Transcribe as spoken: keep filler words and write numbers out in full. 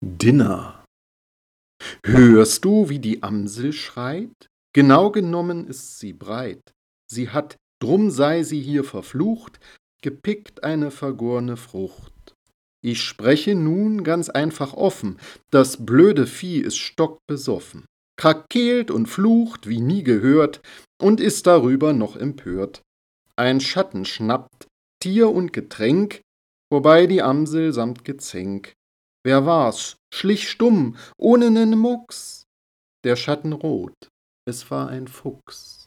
Dinner. Hörst du, wie die Amsel schreit? Genau genommen ist sie breit. Sie hat, drum sei sie hier verflucht, gepickt eine vergorne Frucht. Ich spreche nun ganz einfach offen, das blöde Vieh ist stockbesoffen, krakeelt und flucht wie nie gehört und ist darüber noch empört. Ein Schatten schnappt Tier und Getränk, wobei die Amsel samt Gezänk. Wer war's? Schlich stumm, ohne nen Mucks. Der Schatten rot, es war ein Fuchs.